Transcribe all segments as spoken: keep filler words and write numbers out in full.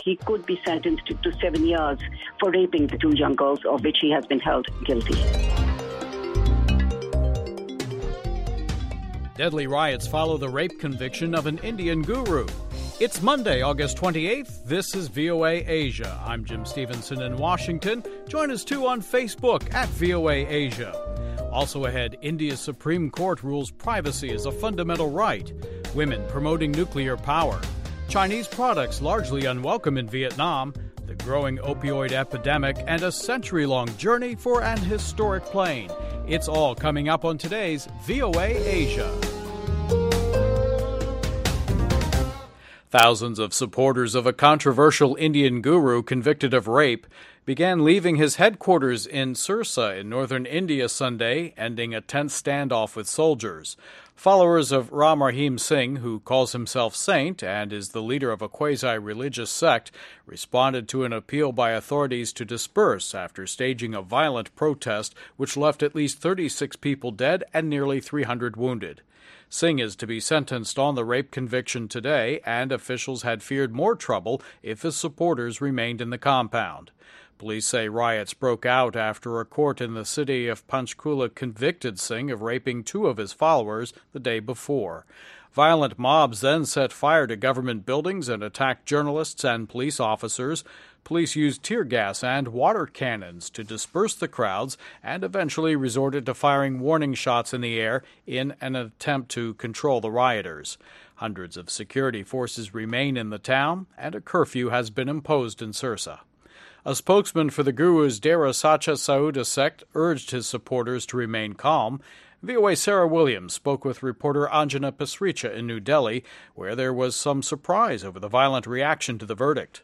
he could be sentenced to seven years for raping the two young girls, of which he has been held guilty. Deadly riots follow the rape conviction of an Indian guru. It's Monday, August twenty-eighth. This is V O A Asia. I'm Jim Stevenson in Washington. Join us too on Facebook at V O A Asia. Also ahead, India's Supreme Court rules privacy is a fundamental right. Women promoting nuclear power. Chinese products largely unwelcome in Vietnam. The growing opioid epidemic and a century-long journey for an historic plane. It's all coming up on today's V O A Asia. Thousands of supporters of a controversial Indian guru convicted of rape began leaving his headquarters in Sirsa in northern India Sunday, ending a tense standoff with soldiers. Followers of Ram Rahim Singh, who calls himself saint and is the leader of a quasi-religious sect, responded to an appeal by authorities to disperse after staging a violent protest which left at least thirty-six people dead and nearly three hundred wounded. Singh is to be sentenced on the rape conviction today, and officials had feared more trouble if his supporters remained in the compound. Police say riots broke out after a court in the city of Panchkula convicted Singh of raping two of his followers the day before. Violent mobs then set fire to government buildings and attacked journalists and police officers. Police used tear gas and water cannons to disperse the crowds and eventually resorted to firing warning shots in the air in an attempt to control the rioters. Hundreds of security forces remain in the town, and a curfew has been imposed in Sirsa. A spokesman for the Guru's Dera Sacha Sauda sect urged his supporters to remain calm. V O A Sarah Williams spoke with reporter Anjana Pasricha in New Delhi, where there was some surprise over the violent reaction to the verdict.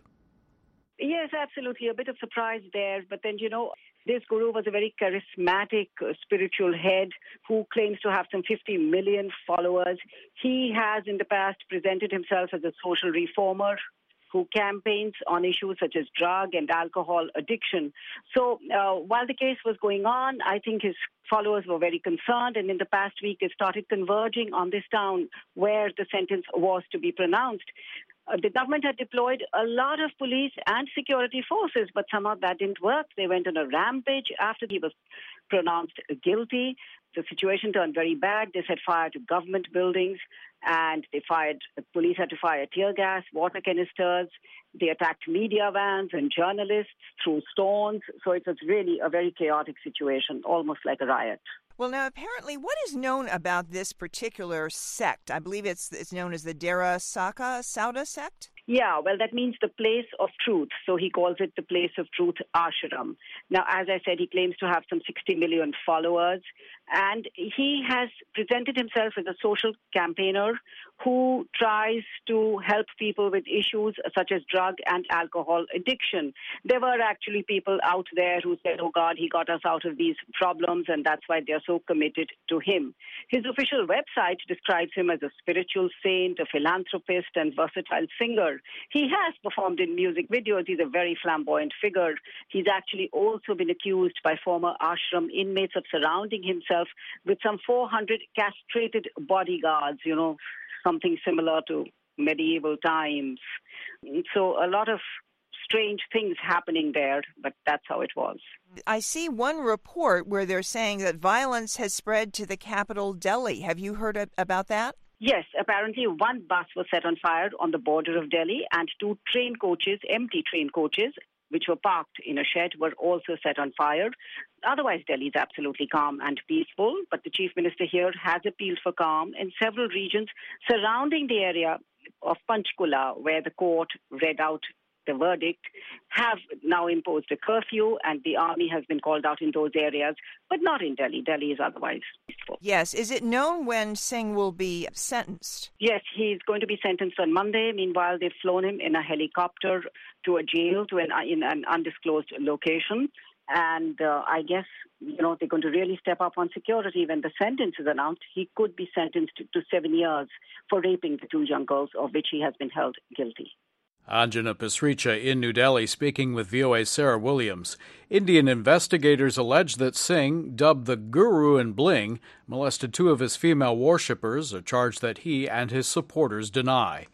Yes, absolutely. A bit of surprise there. But then, you know, this guru was a very charismatic uh, spiritual head who claims to have some fifty million followers. He has in the past presented himself as a social reformer who campaigns on issues such as drug and alcohol addiction. So uh, while the case was going on, I think his followers were very concerned, and in the past week they started converging on this town where the sentence was to be pronounced. Uh, the government had deployed a lot of police and security forces, but somehow that didn't work. They went on a rampage after he was pronounced guilty. The situation turned very bad. They set fire to government buildings, and they fired, the police had to fire tear gas, water canisters. They attacked media vans and journalists, threw stones. So it was really a very chaotic situation, almost like a riot. Well, now, apparently, what is known about this particular sect? I believe it's it's known as the Dera Sacha Sauda sect? Yeah, well, that means the place of truth. So he calls it the place of truth ashram. Now, as I said, he claims to have some sixty million followers, and he has presented himself as a social campaigner who tries to help people with issues such as drug and alcohol addiction. There were actually people out there who said, oh God, he got us out of these problems, and that's why they're so committed to him. His official website describes him as a spiritual saint, a philanthropist, and versatile singer. He has performed in music videos. He's a very flamboyant figure. He's actually also been accused by former ashram inmates of surrounding himself with some four hundred castrated bodyguards, you know, something similar to medieval times. So a lot of strange things happening there, but that's how it was. I see one report where they're saying that violence has spread to the capital, Delhi. Have you heard about that? Yes, apparently one bus was set on fire on the border of Delhi, and two train coaches, empty train coaches, which were parked in a shed, were also set on fire. Otherwise, Delhi is absolutely calm and peaceful, but the chief minister here has appealed for calm in several regions surrounding the area of Panchkula, where the court read out the verdict, have now imposed a curfew, and the army has been called out in those areas, but not in Delhi. Delhi is otherwise peaceful. Yes. Is it known when Singh will be sentenced? Yes, he's going to be sentenced on Monday. Meanwhile, they've flown him in a helicopter to a jail to an, in an undisclosed location. And uh, I guess, you know, they're going to really step up on security. When the sentence is announced, he could be sentenced to seven years for raping the two young girls, of which he has been held guilty. Anjana Pasricha in New Delhi speaking with V O A's Sarah Williams. Indian investigators allege that Singh, dubbed the Guru in Bling, molested two of his female worshippers, a charge that he and his supporters deny.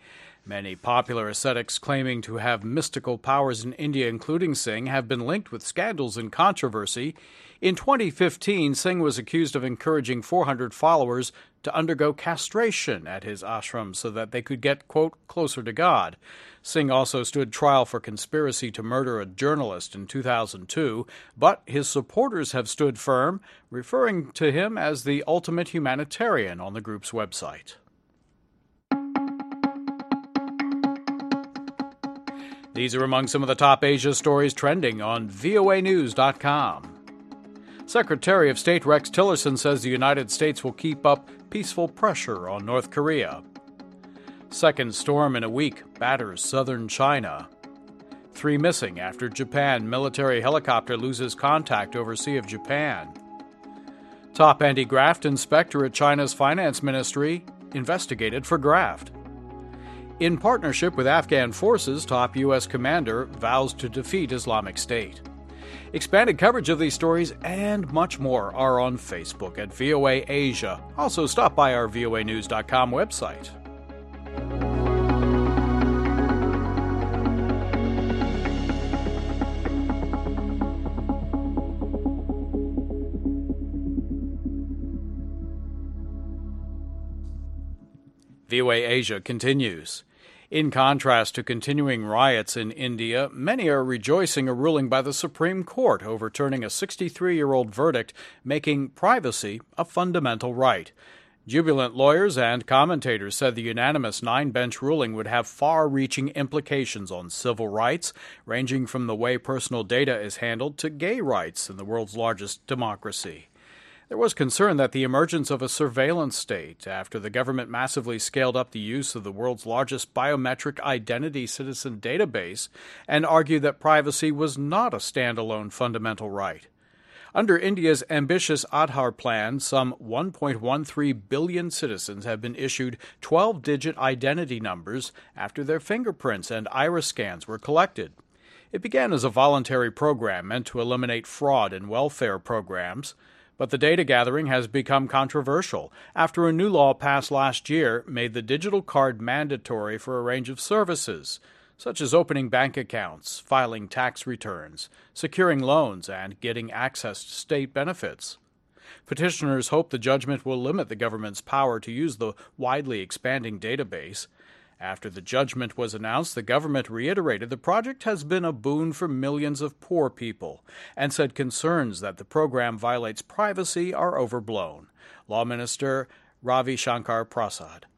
Many popular ascetics claiming to have mystical powers in India, including Singh, have been linked with scandals and controversy. In twenty fifteen, Singh was accused of encouraging four hundred followers to undergo castration at his ashram so that they could get, quote, closer to God. Singh also stood trial for conspiracy to murder a journalist in two thousand two, but his supporters have stood firm, referring to him as the ultimate humanitarian on the group's website. These are among some of the top Asia stories trending on V O A news dot com. Secretary of State Rex Tillerson says the United States will keep up peaceful pressure on North Korea. Second storm in a week batters southern China. Three missing after Japan military helicopter loses contact over Sea of Japan. Top anti-graft inspector at China's finance ministry investigated for graft. In partnership with Afghan forces, top U S commander vows to defeat Islamic State. Expanded coverage of these stories and much more are on Facebook at V O A Asia. Also, stop by our V O A news dot com website. V O A Asia continues. In contrast to continuing riots in India, many are rejoicing a ruling by the Supreme Court overturning a sixty-three-year-old verdict making privacy a fundamental right. Jubilant lawyers and commentators said the unanimous nine-bench ruling would have far-reaching implications on civil rights, ranging from the way personal data is handled to gay rights in the world's largest democracy. There was concern that the emergence of a surveillance state after the government massively scaled up the use of the world's largest biometric identity citizen database and argued that privacy was not a standalone fundamental right. Under India's ambitious Aadhaar plan, some one point one three billion citizens have been issued twelve-digit identity numbers after their fingerprints and iris scans were collected. It began as a voluntary program meant to eliminate fraud in welfare programs. But the data gathering has become controversial after a new law passed last year made the digital card mandatory for a range of services, such as opening bank accounts, filing tax returns, securing loans, and getting access to state benefits. Petitioners hope the judgment will limit the government's power to use the widely expanding database. After the judgment was announced, the government reiterated the project has been a boon for millions of poor people and said concerns that the program violates privacy are overblown. Law Minister Ravi Shankar Prasad.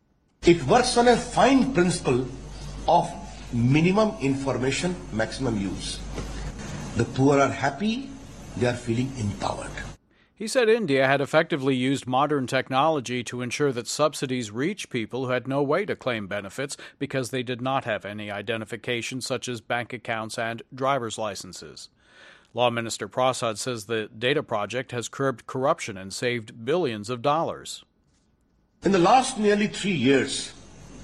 It works on a fine principle of minimum information, maximum use. The poor are happy, they are feeling empowered. He said India had effectively used modern technology to ensure that subsidies reach people who had no way to claim benefits because they did not have any identification such as bank accounts and driver's licenses. Law Minister Prasad says the data project has curbed corruption and saved billions of dollars. In the last nearly three years,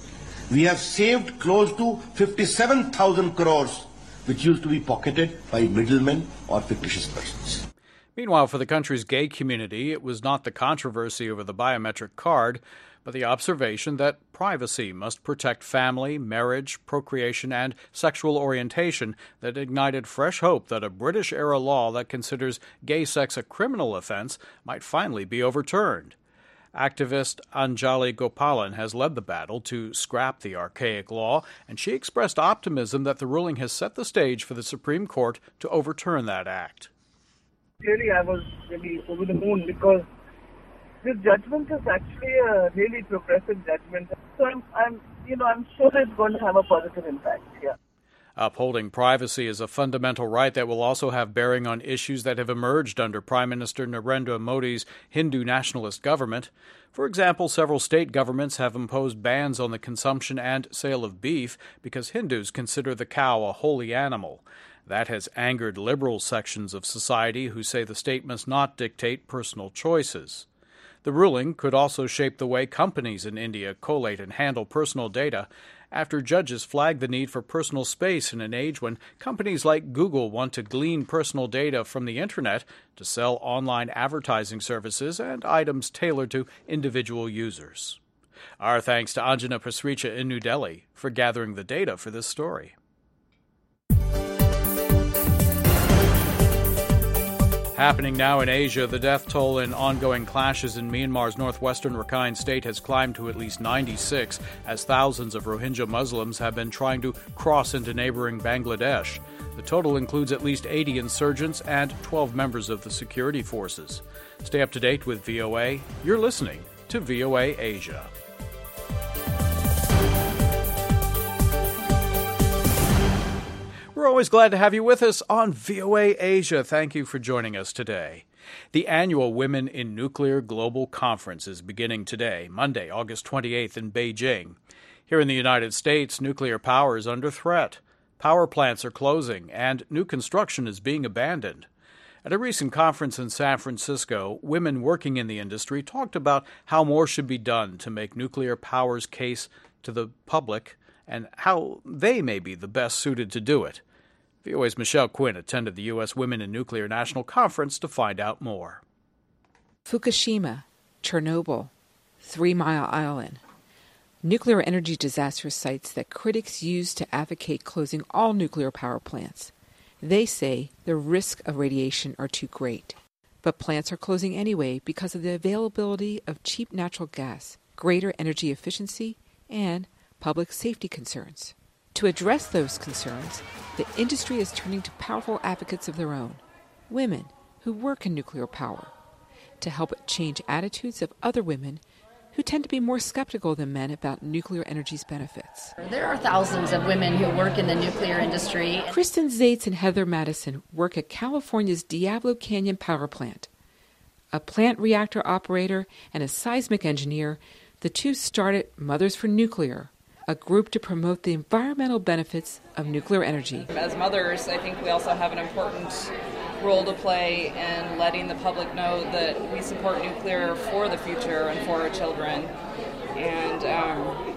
we have saved close to fifty-seven thousand crores, which used to be pocketed by middlemen or fictitious persons. Meanwhile, for the country's gay community, it was not the controversy over the biometric card, but the observation that privacy must protect family, marriage, procreation, and sexual orientation that ignited fresh hope that a British-era law that considers gay sex a criminal offense might finally be overturned. Activist Anjali Gopalan has led the battle to scrap the archaic law, and she expressed optimism that the ruling has set the stage for the Supreme Court to overturn that act. Really, I was really over the moon because this judgment is actually a really progressive judgment. So I'm, I'm, you know, I'm sure it's going to have a positive impact here. Upholding privacy is a fundamental right that will also have bearing on issues that have emerged under Prime Minister Narendra Modi's Hindu nationalist government. For example, several state governments have imposed bans on the consumption and sale of beef because Hindus consider the cow a holy animal. That has angered liberal sections of society who say the state must not dictate personal choices. The ruling could also shape the way companies in India collate and handle personal data after judges flagged the need for personal space in an age when companies like Google want to glean personal data from the Internet to sell online advertising services and items tailored to individual users. Our thanks to Anjana Pasricha in New Delhi for gathering the data for this story. Happening now in Asia, the death toll in ongoing clashes in Myanmar's northwestern Rakhine state has climbed to at least ninety-six, as thousands of Rohingya Muslims have been trying to cross into neighboring Bangladesh. The total includes at least eighty insurgents and twelve members of the security forces. Stay up to date with V O A. You're listening to V O A Asia. We're always glad to have you with us on V O A Asia. Thank you for joining us today. The annual Women in Nuclear Global Conference is beginning today, Monday, August twenty-eighth in Beijing. Here in the United States, nuclear power is under threat. Power plants are closing, and new construction is being abandoned. At a recent conference in San Francisco, women working in the industry talked about how more should be done to make nuclear power's case to the public and how they may be the best suited to do it. V O A's Michelle Quinn attended the U S Women in Nuclear National Conference to find out more. Fukushima, Chernobyl, Three Mile Island. Nuclear energy disaster sites that critics use to advocate closing all nuclear power plants. They say the risk of radiation are too great. But plants are closing anyway because of the availability of cheap natural gas, greater energy efficiency, and public safety concerns. To address those concerns, the industry is turning to powerful advocates of their own, women who work in nuclear power, to help change attitudes of other women who tend to be more skeptical than men about nuclear energy's benefits. There are thousands of women who work in the nuclear industry. Kristen Zaitz and Heather Madison work at California's Diablo Canyon Power Plant. A plant reactor operator and a seismic engineer, the two started Mothers for Nuclear, a group to promote the environmental benefits of nuclear energy. As mothers, I think we also have an important role to play in letting the public know that we support nuclear for the future and for our children. And um,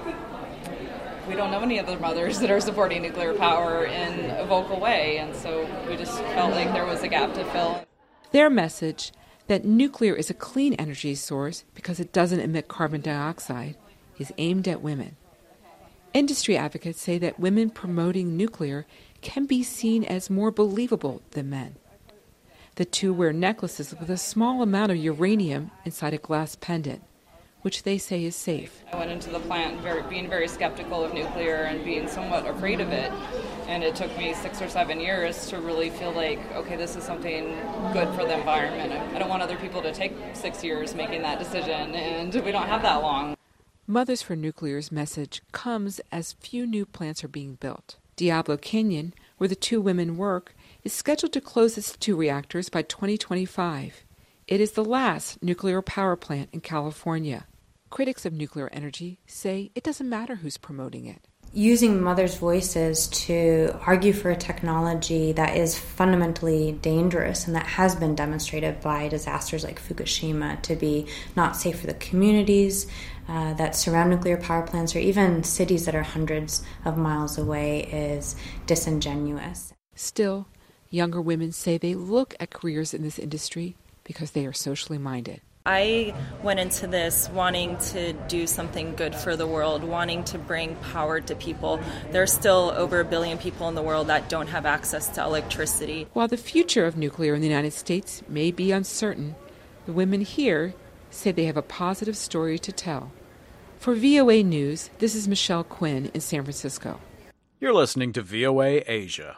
we don't know any other mothers that are supporting nuclear power in a vocal way, and so we just felt like there was a gap to fill. Their message, that nuclear is a clean energy source because it doesn't emit carbon dioxide, is aimed at women. Industry advocates say that women promoting nuclear can be seen as more believable than men. The two wear necklaces with a small amount of uranium inside a glass pendant, which they say is safe. I went into the plant very, being very skeptical of nuclear and being somewhat afraid of it. And it took me six or seven years to really feel like, okay, this is something good for the environment. I don't want other people to take six years making that decision, and we don't have that long. Mothers for Nuclear's message comes as few new plants are being built. Diablo Canyon, where the two women work, is scheduled to close its two reactors by twenty twenty-five. It is the last nuclear power plant in California. Critics of nuclear energy say it doesn't matter who's promoting it. Using mothers' voices to argue for a technology that is fundamentally dangerous and that has been demonstrated by disasters like Fukushima to be not safe for the communities uh, that surround nuclear power plants or even cities that are hundreds of miles away is disingenuous. Still, younger women say they look at careers in this industry because they are socially minded. I went into this wanting to do something good for the world, wanting to bring power to people. There are still over a billion people in the world that don't have access to electricity. While the future of nuclear in the United States may be uncertain, the women here say they have a positive story to tell. For V O A News, this is Michelle Quinn in San Francisco. You're listening to V O A Asia.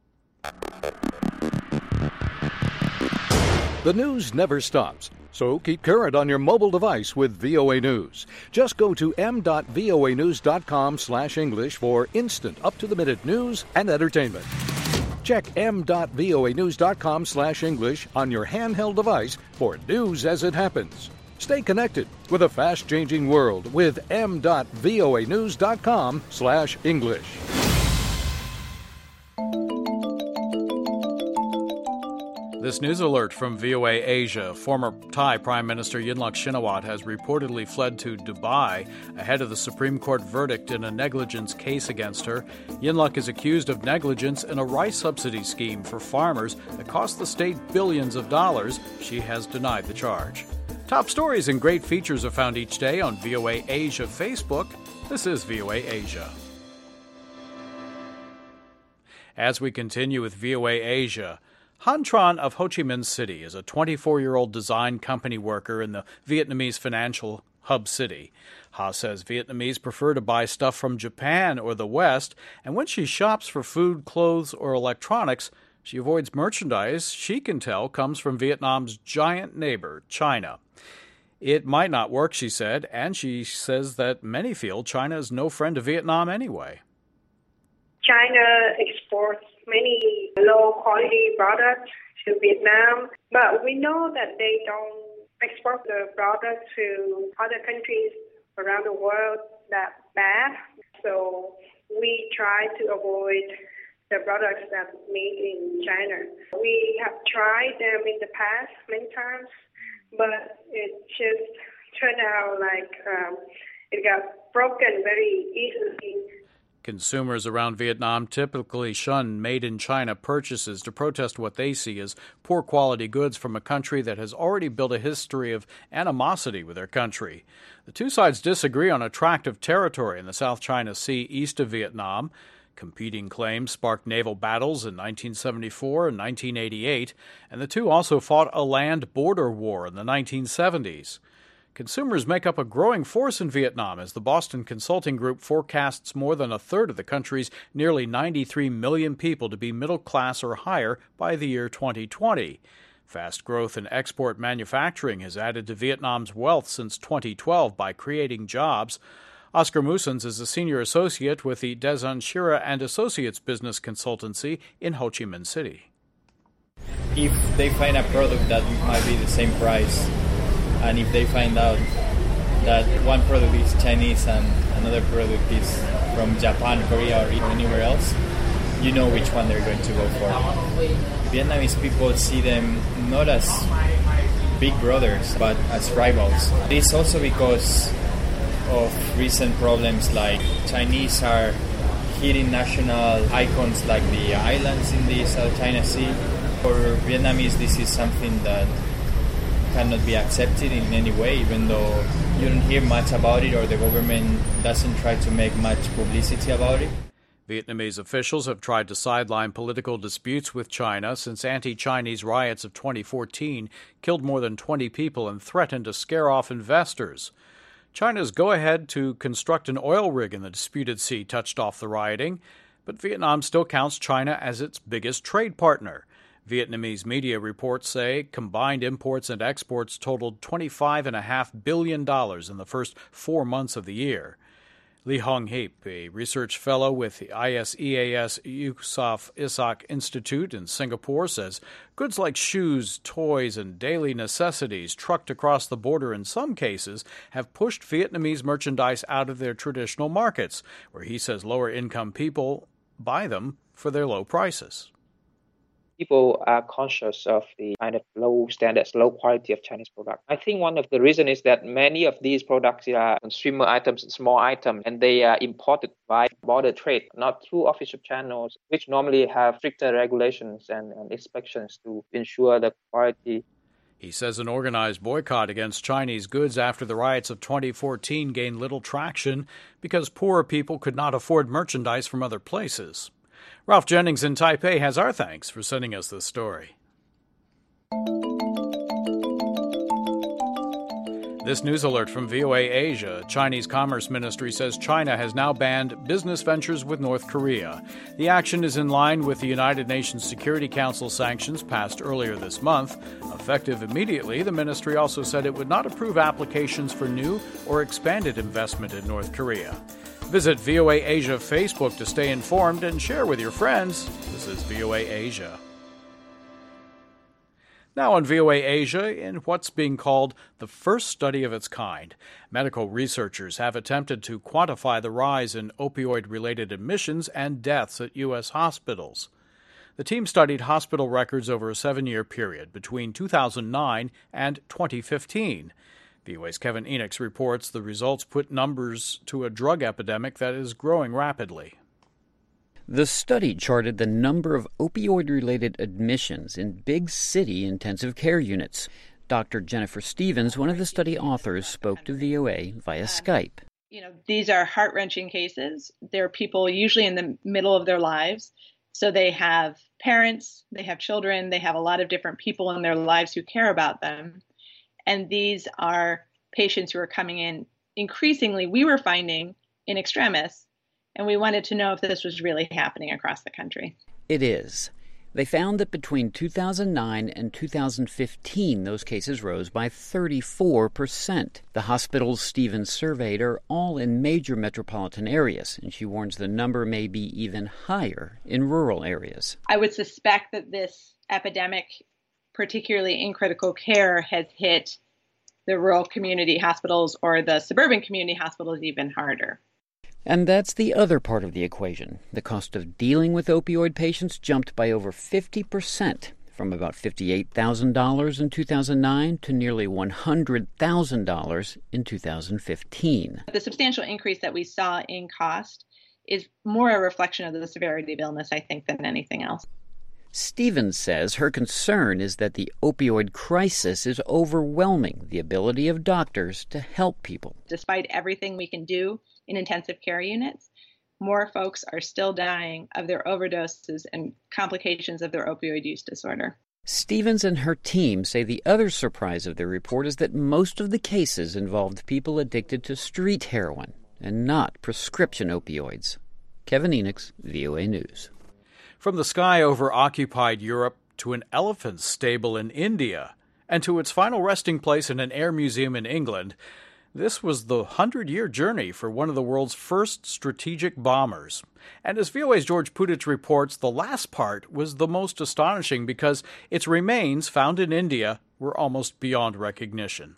The news never stops, so keep current on your mobile device with V O A News. Just go to m dot voa news dot com slash English for instant up-to-the-minute news and entertainment. Check m dot voa news dot com slash English on your handheld device for news as it happens. Stay connected with a fast-changing world with m dot voa news dot com slash English. This news alert from V O A Asia. Former Thai Prime Minister Yingluck Shinawatra has reportedly fled to Dubai ahead of the Supreme Court verdict in a negligence case against her. Yingluck is accused of negligence in a rice subsidy scheme for farmers that cost the state billions of dollars. She has denied the charge. Top stories and great features are found each day on V O A Asia Facebook. This is V O A Asia. As we continue with V O A Asia, Han Tran of Ho Chi Minh City is a twenty-four-year-old design company worker in the Vietnamese financial hub city. Ha says Vietnamese prefer to buy stuff from Japan or the West, and when she shops for food, clothes, or electronics, she avoids merchandise she can tell comes from Vietnam's giant neighbor, China. It might not work, she said, and she says that many feel China is no friend to Vietnam anyway. China exports many low-quality products to Vietnam, but we know that they don't export the products to other countries around the world that bad. So we try to avoid the products that are made in China. We have tried them in the past many times, but it just turned out like um, it got broken very easily. Consumers around Vietnam typically shun made-in-China purchases to protest what they see as poor-quality goods from a country that has already built a history of animosity with their country. The two sides disagree on a tract of territory in the South China Sea east of Vietnam. Competing claims sparked naval battles in nineteen seventy-four and nineteen eighty-eight, and the two also fought a land border war in the nineteen seventies. Consumers make up a growing force in Vietnam as the Boston Consulting Group forecasts more than a third of the country's nearly ninety-three million people to be middle class or higher by the year twenty twenty. Fast growth in export manufacturing has added to Vietnam's wealth since twenty twelve by creating jobs. Oscar Musens is a senior associate with the Desan Shira and Associates business consultancy in Ho Chi Minh City. If they find a product that might be the same price, and if they find out that one product is Chinese and another product is from Japan, Korea, or anywhere else, you know which one they're going to go for. Vietnamese people see them not as big brothers, but as rivals. It's also because of recent problems like Chinese are hitting national icons like the islands in the South China Sea. For Vietnamese, this is something that cannot be accepted in any way, even though you don't hear much about it or the government doesn't try to make much publicity about it. Vietnamese officials have tried to sideline political disputes with China since anti-Chinese riots of twenty fourteen killed more than twenty people and threatened to scare off investors. China's go-ahead to construct an oil rig in the disputed sea touched off the rioting, but Vietnam still counts China as its biggest trade partner. Vietnamese media reports say combined imports and exports totaled twenty-five point five billion dollars in the first four months of the year. Lee Hong Heap, a research fellow with the I S E A S Yusof Ishak Institute in Singapore, says goods like shoes, toys, and daily necessities trucked across the border in some cases have pushed Vietnamese merchandise out of their traditional markets, where he says lower-income people buy them for their low prices. People are conscious of the kind of low standards, low quality of Chinese products. I think one of the reasons is that many of these products are consumer items, small items, and they are imported by border trade, not through official channels, which normally have stricter regulations and, and inspections to ensure the quality. He says an organized boycott against Chinese goods after the riots of twenty fourteen gained little traction because poorer people could not afford merchandise from other places. Ralph Jennings in Taipei has our thanks for sending us this story. This news alert from V O A Asia. Chinese Commerce Ministry says China has now banned business ventures with North Korea. The action is in line with the United Nations Security Council sanctions passed earlier this month. Effective immediately, the ministry also said it would not approve applications for new or expanded investment in North Korea. Visit V O A Asia Facebook to stay informed and share with your friends. This is V O A Asia. Now on V O A Asia, in what's being called the first study of its kind, medical researchers have attempted to quantify the rise in opioid-related admissions and deaths at U S hospitals. The team studied hospital records over a seven-year period between two thousand nine and twenty fifteen. V O A's Kevin Enochs reports the results put numbers to a drug epidemic that is growing rapidly. The study charted the number of opioid-related admissions in big city intensive care units. Doctor Jennifer Stevens, one of the study authors, spoke to V O A via Skype. You know, these are heart-wrenching cases. They're people usually in the middle of their lives. So they have parents, they have children, they have a lot of different people in their lives who care about them. And these are patients who are coming in increasingly, we were finding, in extremis, and we wanted to know if this was really happening across the country. It is. They found that between two thousand nine and two thousand fifteen, those cases rose by thirty-four percent. The hospitals Stevens surveyed are all in major metropolitan areas, and she warns the number may be even higher in rural areas. I would suspect that this epidemic, particularly in critical care, has hit the rural community hospitals or the suburban community hospitals even harder. And that's the other part of the equation. The cost of dealing with opioid patients jumped by over fifty percent, from about fifty-eight thousand dollars in two thousand nine to nearly one hundred thousand dollars in two thousand fifteen. The substantial increase that we saw in cost is more a reflection of the severity of illness, I think, than anything else. Stevens says her concern is that the opioid crisis is overwhelming the ability of doctors to help people. Despite everything we can do in intensive care units, more folks are still dying of their overdoses and complications of their opioid use disorder. Stevens and her team say the other surprise of their report is that most of the cases involved people addicted to street heroin and not prescription opioids. Kevin Enochs, V O A News. From the sky over occupied Europe to an elephant stable in India and to its final resting place in an air museum in England, this was the hundred-year journey for one of the world's first strategic bombers. And as V O A's George Putich reports, the last part was the most astonishing because its remains, found in India, were almost beyond recognition.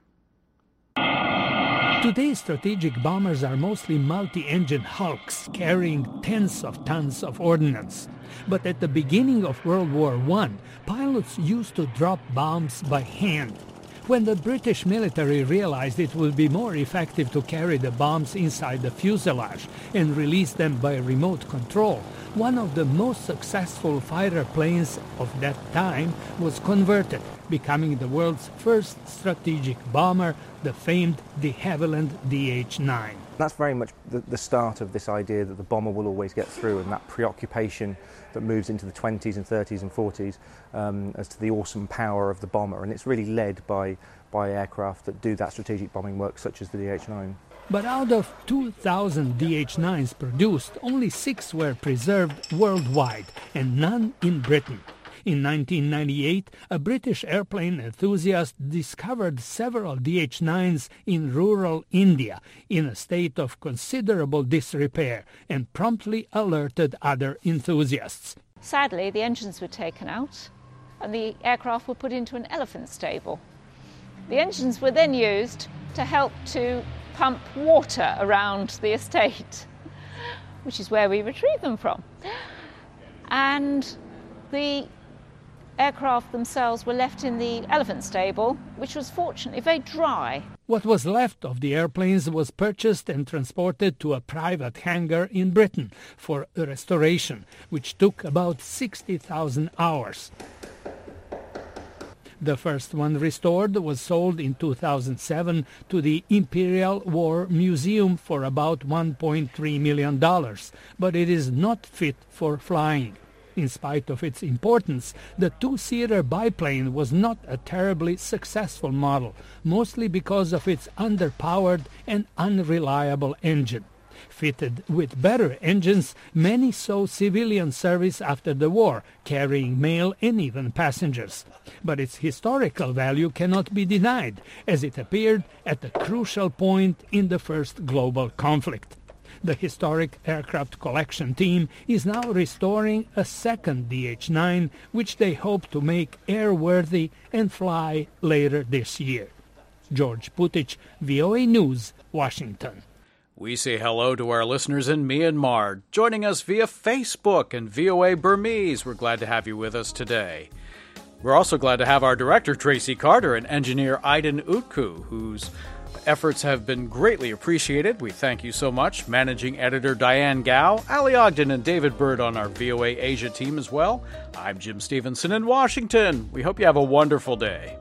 Today's strategic bombers are mostly multi-engine hulks carrying tens of tons of ordnance. But at the beginning of World War One, pilots used to drop bombs by hand. When the British military realized it would be more effective to carry the bombs inside the fuselage and release them by remote control, one of the most successful fighter planes of that time was converted, becoming the world's first strategic bomber, the famed de Havilland D H nine. That's very much the, the start of this idea that the bomber will always get through, and that preoccupation that moves into the twenties and thirties and forties um, as to the awesome power of the bomber. And it's really led by, by aircraft that do that strategic bombing work, such as the D H nine. But out of two thousand D H nines produced, only six were preserved worldwide, and none in Britain. In nineteen ninety-eight, a British airplane enthusiast discovered several D H nines in rural India in a state of considerable disrepair and promptly alerted other enthusiasts. Sadly, the engines were taken out and the aircraft were put into an elephant stable. The engines were then used to help to pump water around the estate, which is where we retrieved them from. And the aircraft themselves were left in the elephant stable, which was fortunately very dry. What was left of the airplanes was purchased and transported to a private hangar in Britain for restoration, which took about sixty thousand hours. The first one restored was sold in two thousand seven to the Imperial War Museum for about one point three million dollars, but it is not fit for flying. In spite of its importance, the two-seater biplane was not a terribly successful model, mostly because of its underpowered and unreliable engine. Fitted with better engines, many saw civilian service after the war, carrying mail and even passengers. But its historical value cannot be denied, as it appeared at a crucial point in the first global conflict. The Historic Aircraft Collection team is now restoring a second D H nine, which they hope to make airworthy and fly later this year. George Putich, V O A News, Washington. We say hello to our listeners in Myanmar, joining us via Facebook and V O A Burmese. We're glad to have you with us today. We're also glad to have our director, Tracy Carter, and engineer Aiden Utku, whose efforts have been greatly appreciated. We thank you so much. Managing editor Diane Gao, Ali Ogden, and David Bird on our V O A Asia team as well. I'm Jim Stevenson in Washington. We hope you have a wonderful day.